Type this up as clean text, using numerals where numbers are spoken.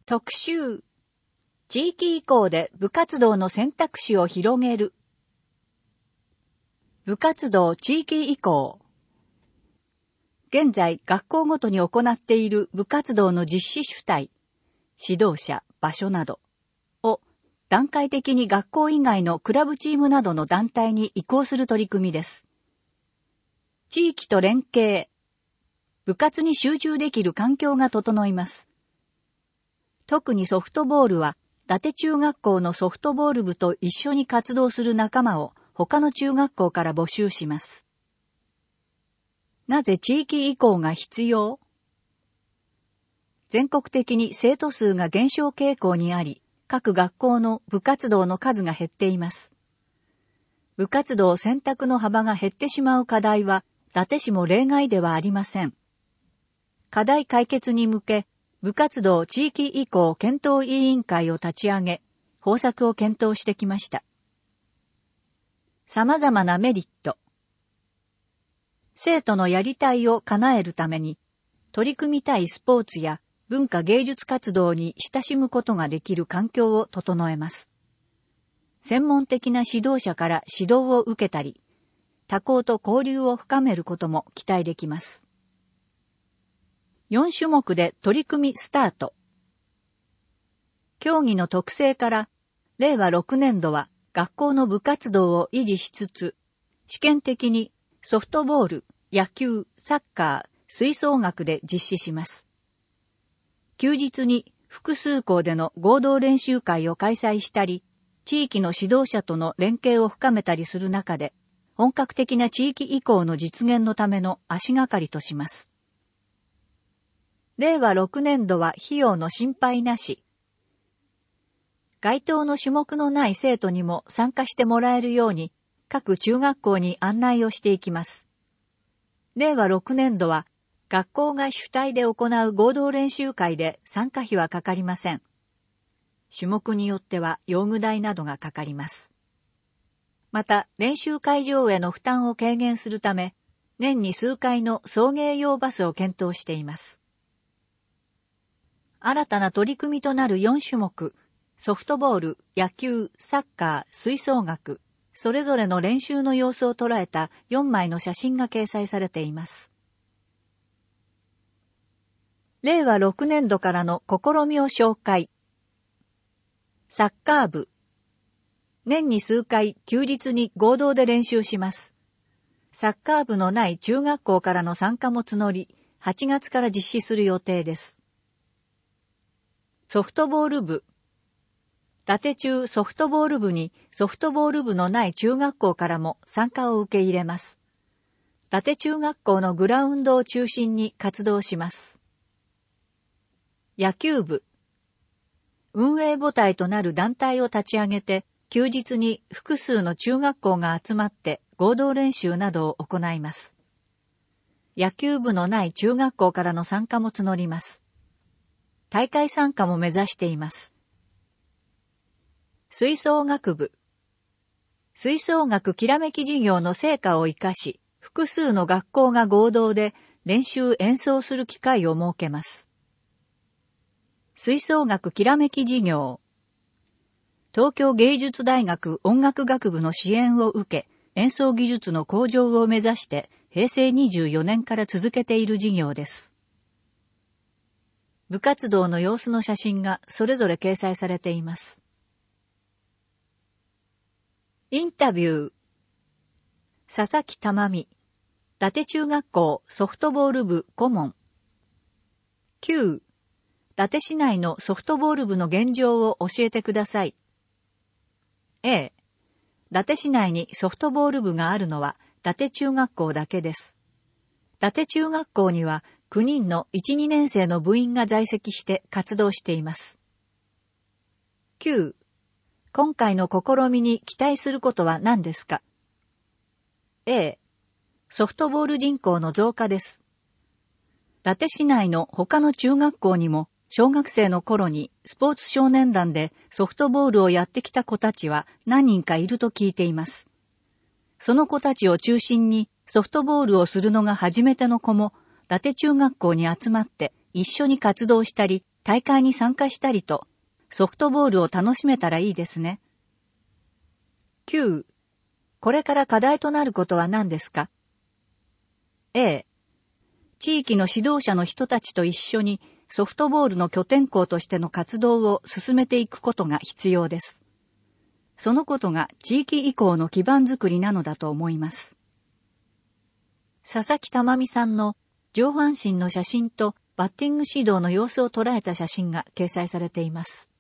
特集。地域移行で部活動の選択肢を広げる。部活動地域移行。現在、学校ごとに行っている部活動の実施主体、指導者、場所などを段階的に学校以外のクラブチームなどの団体に移行する取り組みです。地域と連携。部活に集中できる環境が整います。特にソフトボールは、伊達中学校のソフトボール部と一緒に活動する仲間を他の中学校から募集します。なぜ地域移行が必要？全国的に生徒数が減少傾向にあり、各学校の部活動の数が減っています。部活動選択の幅が減ってしまう課題は、伊達市も例外ではありません。課題解決に向け、部活動地域移行検討委員会を立ち上げ、方策を検討してきました。様々なメリット。生徒のやりたいを叶えるために、取り組みたいスポーツや文化芸術活動に親しむことができる環境を整えます。専門的な指導者から指導を受けたり、他校と交流を深めることも期待できます。4種目で取り組みスタート。競技の特性から、令和6年度は学校の部活動を維持しつつ、試験的にソフトボール、野球、サッカー、吹奏楽で実施します。休日に複数校での合同練習会を開催したり、地域の指導者との連携を深めたりする中で、本格的な地域移行の実現のための足がかりとします。令和6年度は費用の心配なし。該当の種目のない生徒にも参加してもらえるように、各中学校に案内をしていきます。令和6年度は、学校が主体で行う合同練習会で参加費はかかりません。種目によっては用具代などがかかります。また、練習会場への負担を軽減するため、年に数回の送迎用バスを検討しています。新たな取り組みとなる4種目、ソフトボール、野球、サッカー、吹奏楽、それぞれの練習の様子を捉えた4枚の写真が掲載されています。令和6年度からの試みを紹介。サッカー部。年に数回休日に合同で練習します。サッカー部のない中学校からの参加も募り、8月から実施する予定です。ソフトボール部。伊達中ソフトボール部にソフトボール部のない中学校からも参加を受け入れます。伊達中学校のグラウンドを中心に活動します。野球部。運営母体となる団体を立ち上げて、休日に複数の中学校が集まって合同練習などを行います。野球部のない中学校からの参加も募ります。大会参加も目指しています。吹奏楽部。吹奏楽きらめき事業の成果を生かし、複数の学校が合同で練習演奏する機会を設けます。吹奏楽きらめき事業。東京芸術大学音楽学部の支援を受け、演奏技術の向上を目指して平成24年から続けている事業です。部活動の様子の写真がそれぞれ掲載されています。インタビュー。佐々木珠美、伊達中学校ソフトボール部顧問。9、伊達市内のソフトボール部の現状を教えてください。A、伊達市内にソフトボール部があるのは伊達中学校だけです。伊達中学校には9人の1、2年生の部員が在籍して活動しています。9、今回の試みに期待することは何ですか？ A、ソフトボール人口の増加です。伊達市内の他の中学校にも小学生の頃にスポーツ少年団でソフトボールをやってきた子たちは何人かいると聞いています。その子たちを中心にソフトボールをするのが初めての子も伊達中学校に集まって一緒に活動したり、 大会に参加したりと、ソフトボールを楽しめたらいいですね。9. これから課題となることは何ですか？ A. 地域の指導者の人たちと一緒にソフトボールの拠点校としての活動を進めていくことが必要です。そのことが地域移行の基盤づくりなのだと思います。佐々木珠美さんの上半身の写真とバッティング指導の様子を捉えた写真が掲載されています。